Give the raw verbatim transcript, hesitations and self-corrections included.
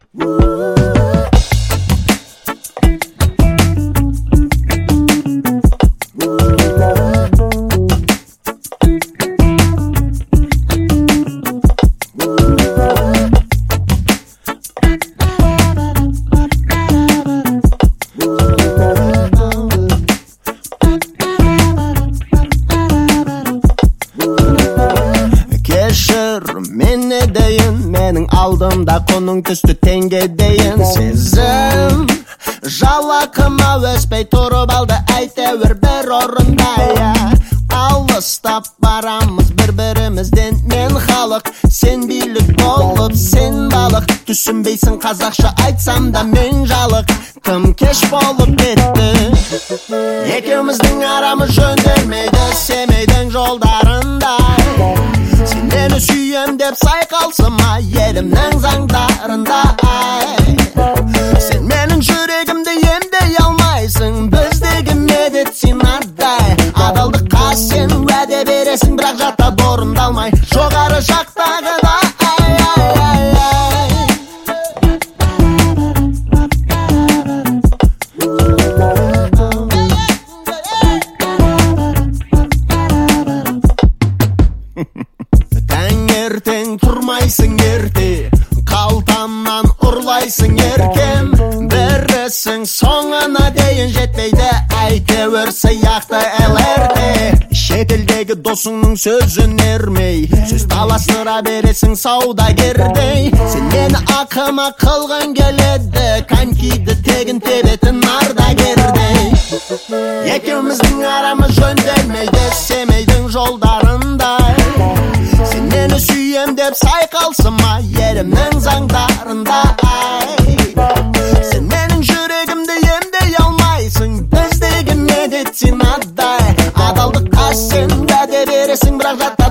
Men ne deyin, mening aldımda konung түсті теңге дейін. Сезім жалақыма өспей тұрып алды әйтеуір бір орында, я. Алыстап барамыз бір-бірімізден, мен халық, сен билік болып, сен балық. Түсінбейсің қазақша айтсам да мен жалық, тым кеш болып кетті. Екеуміздің арамыз жөнделмейді семейдің жолдарында. Сен мені сүйем деп сайқалсыма елімнің заңдарында, ай. Сен менің жүрегімді емдей алмайсың, біздегі медицинадай. Адалдыққа сен уәде бересің, бірақ жаттап орындалмай жоғары жақтағыда, ай, ай, ай, ай. Таңертең тұрмайсың ерте, қалтамнан ұрлайсың еркем. Бірісің соңына дейін жетпейді, әйтеуір сияқты әлерде. Шетелдегі досыңның сөзін ермей, сөз таластыра бересің саудагердей. Сен мені ақыма қылған келеді, конькиді тегін тебетін ардагердей. Екеуміздің арамыз жөнделмейді семейдің жолдарында. Сен мені сүйем деп сайқалсыма елімнің заңдарында, ай. Сен менің жүрегімді емдей алмайсың, біздегі медицинадай. Адалдыққа сен уәде бересің, бірақ жаттап